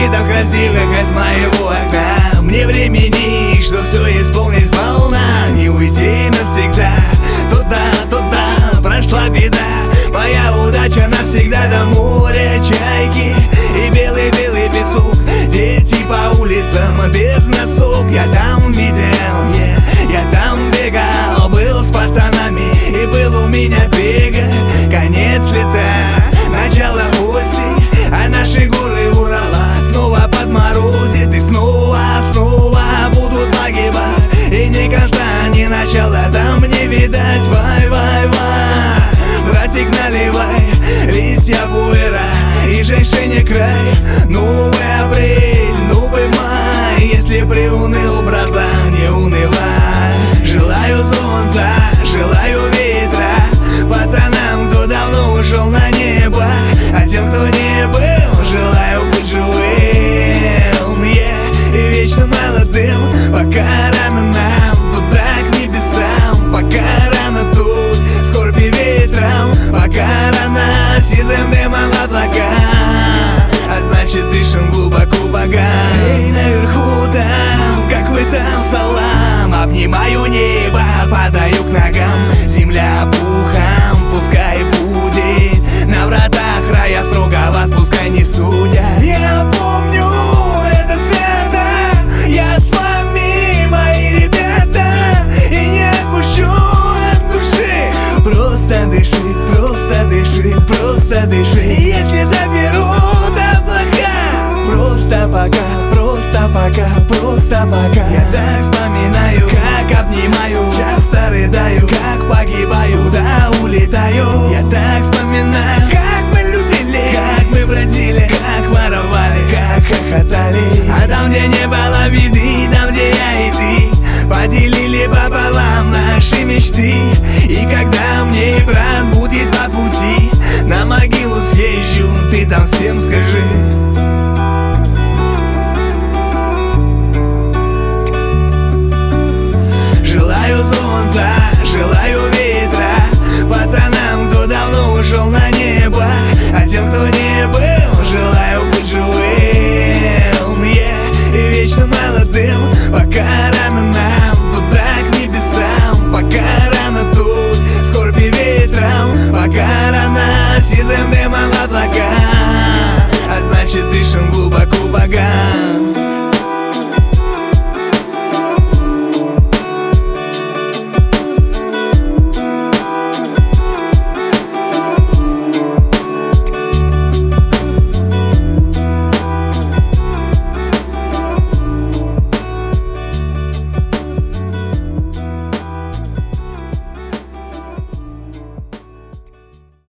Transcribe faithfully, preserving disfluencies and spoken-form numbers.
видов красивых из моего окна. Мне времени, что все исполнить сполна, не уйти навсегда. Туда, туда прошла беда, моя удача навсегда до моря чайки и белый-белый песок. Дети по улицам без носок, я там видел, yeah, я там бегал, был с пацанами, и был у меня бега. Конец лета, начало осень, а наши горы Урала снова подморозит, и снова, снова будут погибать, и ни конца, ни начала там не видать. Вай, вай, вай, братик, наливай листья пуэра и женщине край. Новый апрель, новый май, если приуныл, браза, не унывай. Желаю солнца, желаю ветра пацанам, кто давно ушел на небо, а тем, кто не был, желаю быть живым, yeah, и вечно молодым. Пока рано нам туда к небесам, пока рано тут скорби ветром, пока рано сизым дымом облака, а значит дышим глубоко бога. Эй, наверху там, какой там салам, обнимаю небо, падаю к ногам. Земля пухом, пускай будет, на вратах рая строго вас пускай не судят. Я помню, это свято, я с вами, мои ребята, и не отпущу от души. Просто дыши, просто дыши, просто дыши. Если заберут облака, просто пока, просто пока, просто пока. Я